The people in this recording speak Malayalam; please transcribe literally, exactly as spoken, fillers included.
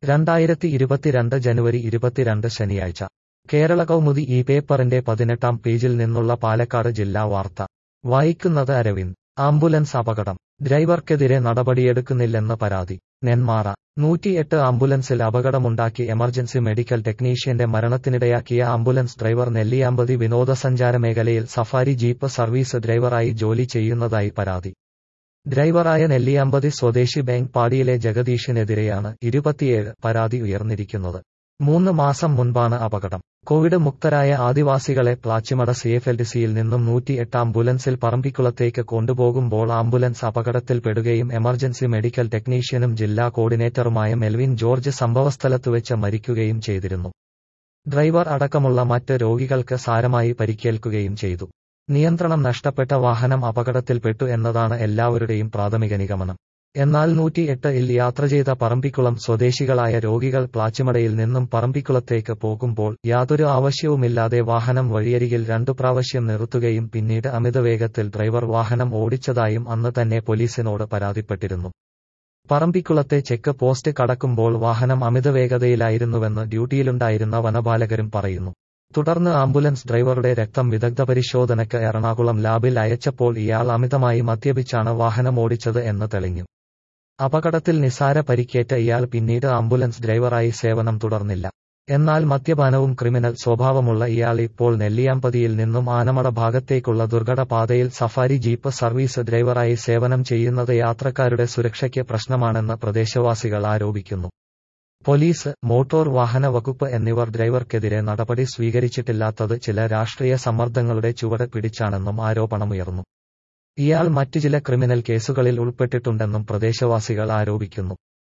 രണ്ടായിരത്തി ഇരുപത്തിരണ്ട് ജനുവരി ഇരുപത്തിരണ്ട് ശനിയാഴ്ച കേരള കൗമുദി ഈ പേപ്പറിന്റെ പതിനെട്ടാം പേജിൽ നിന്നുള്ള പാലക്കാട് ജില്ലാ വാർത്ത വായിക്കുന്നത് അരവിന്ദ്. ആംബുലൻസ് അപകടം, ഡ്രൈവർക്കെതിരെ നടപടിയെടുക്കുന്നില്ലെന്ന് പരാതി. നെന്മാറ നൂറ്റിയെട്ട് ആംബുലൻസിൽ അപകടമുണ്ടാക്കി എമർജൻസി മെഡിക്കൽ ടെക്നീഷ്യന്റെ മരണത്തിനിടയാക്കിയ ആംബുലൻസ് ഡ്രൈവർ നെല്ലിയാമ്പതി വിനോദസഞ്ചാര മേഖലയിൽ സഫാരി ജീപ്പ് സർവീസ് ഡ്രൈവറായി ജോലി ചെയ്യുന്നതായി പരാതി. ഡ്രൈവറായ നെല്ലിയാമ്പതി സ്വദേശി ബാങ്ക് പാടിയിലെ ജഗദീഷിനെതിരെയാണ് ഇരുപത്തിയേഴ് പരാതി ഉയർന്നിരിക്കുന്നത്. മൂന്ന് മാസം മുൻപാണ് അപകടം. കോവിഡ് മുക്തരായ ആദിവാസികളെ പ്ലാച്ചിമട സിഎഫ്എൽഡിസിയിൽ നിന്നും നൂറ്റിയെട്ട് ആംബുലൻസിൽ പറമ്പിക്കുളത്തേക്ക് കൊണ്ടുപോകുമ്പോൾ ആംബുലൻസ് അപകടത്തിൽപ്പെടുകയും എമർജൻസി മെഡിക്കൽ ടെക്നീഷ്യനും ജില്ലാ കോർഡിനേറ്ററുമായ മെൽവിൻ ജോർജ് സംഭവസ്ഥലത്തുവെച്ച് മരിക്കുകയും ചെയ്തിരുന്നു. ഡ്രൈവർ അടക്കമുള്ള മറ്റ് രോഗികൾക്ക് സാരമായി പരിക്കേൽക്കുകയും ചെയ്തു. നിയന്ത്രണം നഷ്ടപ്പെട്ട വാഹനം അപകടത്തിൽപ്പെട്ടു എന്നതാണ് എല്ലാവരുടെയും പ്രാഥമിക നിഗമനം. എന്നാൽ നൂറ്റിയെട്ട് ഇൽ യാത്ര ചെയ്ത പറമ്പിക്കുളം സ്വദേശികളായ രോഗികൾ പ്ലാച്ചിമടയിൽ നിന്നും പറമ്പിക്കുളത്തേക്ക് പോകുമ്പോൾ യാതൊരു ആവശ്യവുമില്ലാതെ വാഹനം വഴിയരികിൽ രണ്ടു പ്രാവശ്യം നിർത്തുകയും പിന്നീട് അമിതവേഗത്തിൽ ഡ്രൈവർ വാഹനം ഓടിച്ചതായും അന്ന് തന്നെ പോലീസിനോട് പരാതിപ്പെട്ടിരുന്നു. പറമ്പിക്കുളത്തെ ചെക്ക് പോസ്റ്റ് കടക്കുമ്പോൾ വാഹനം അമിതവേഗതയിലായിരുന്നുവെന്ന് ഡ്യൂട്ടിയിലുണ്ടായിരുന്ന വനപാലകരും പറയുന്നു. തുടർന്ന് ആംബുലൻസ് ഡ്രൈവറുടെ രക്തം വിദഗ്ധ പരിശോധനയ്ക്ക് എറണാകുളം ലാബിൽ അയച്ചപ്പോൾ ഇയാൾ അമിതമായി മദ്യപിച്ചാണ് വാഹനമോടിച്ചത് എന്ന് തെളിഞ്ഞു. അപകടത്തിൽ നിസാര പരിക്കേറ്റ ഇയാൾ പിന്നീട് ആംബുലൻസ് ഡ്രൈവറായി സേവനം തുടർന്നില്ല. എന്നാൽ മദ്യപാനവും ക്രിമിനൽ സ്വഭാവമുള്ള ഇയാൾ ഇപ്പോൾ നെല്ലിയാമ്പതിയിൽ നിന്നും ആനമട ഭാഗത്തേക്കുള്ള ദുർഘട പാതയിൽ സഫാരി ജീപ്പ് സർവീസ് ഡ്രൈവറായി സേവനം ചെയ്യുന്നത് യാത്രക്കാരുടെ സുരക്ഷയ്ക്ക് പ്രശ്നമാണെന്ന് പ്രദേശവാസികൾ ആരോപിക്കുന്നു. പോലീസ്, മോട്ടോർ വാഹന വകുപ്പ് എന്നിവർ ഡ്രൈവർക്കെതിരെ നടപടി സ്വീകരിച്ചിട്ടില്ലാത്തത് ചില രാഷ്ട്രീയ സമ്മർദ്ദങ്ങളുടെ ചുവട് പിടിച്ചാണെന്നും ആരോപണമുയർന്നു. ഇയാൾ മറ്റു ചില ക്രിമിനൽ കേസുകളിൽ ഉൾപ്പെട്ടിട്ടുണ്ടെന്നും പ്രദേശവാസികൾ ആരോപിക്കുന്നു.